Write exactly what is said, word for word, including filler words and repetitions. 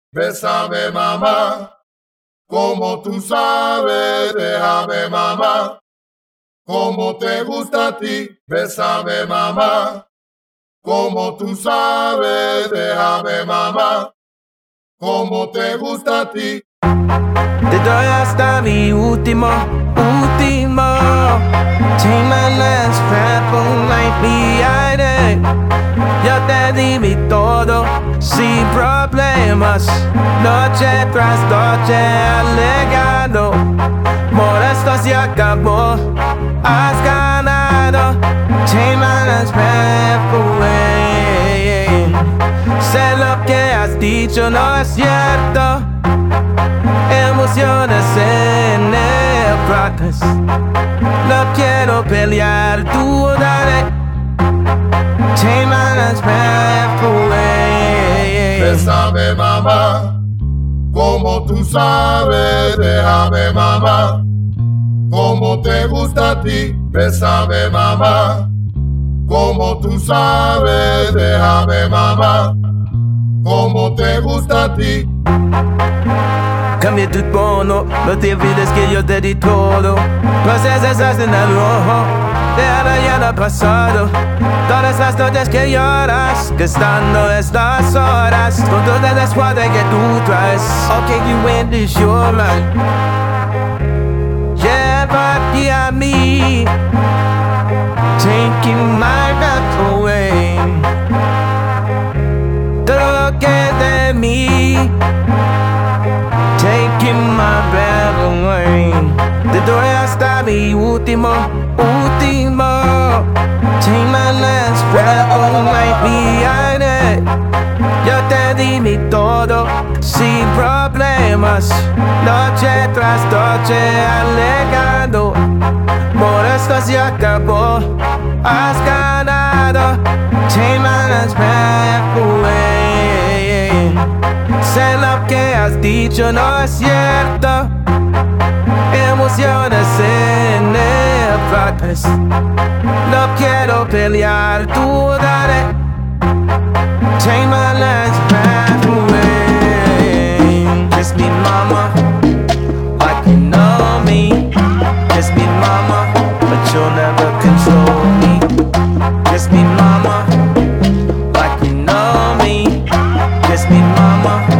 bésame mamá, como tú sabes, déjame mamá, como te gusta a ti, bésame mamá, como tú sabes, déjame mamá, como te gusta a ti. Te doy hasta mi último, último. Take my last breath, like me aire. Yo te di mi todo, sin problemas. Noche tras noche alegando. Por esto se acabó, has ganado. Take my last breath away. Sé lo que has dicho, no es cierto. Emociones en el practice. No quiero pelear, tú dale. Take my last breath away. Bésame mamá, como tú sabes, déjame mamá, como te gusta a ti, bésame mamá, como tú sabes, déjame mamá, como te gusta a ti. Cambié tu tono, no te olvides que yo te di todo. Procesas en el rojo, déjalo ya lo pasado. Todas las noches que lloras, gastando estas horas con toda la escuadra que tú traes. Okay, you win this, you're mine. Llévate a mí, taking my breath away. Todo lo que de mí, taking my breath away. Te doy hasta mi último, último. Take my last breath away, behind it. Yo te di mi todo, sin problemas. Noche tras noche alegando. Por esto se acabó, has ganado. Take my last breath away. Sé lo que has dicho, no es cierto. Emociones en el practice. No quiero pelear, tú dale. Take my last breath away. Kiss me mama, like you know me. Kiss me mama, but you'll never control me. Kiss me mama, like you know me. Kiss me mama.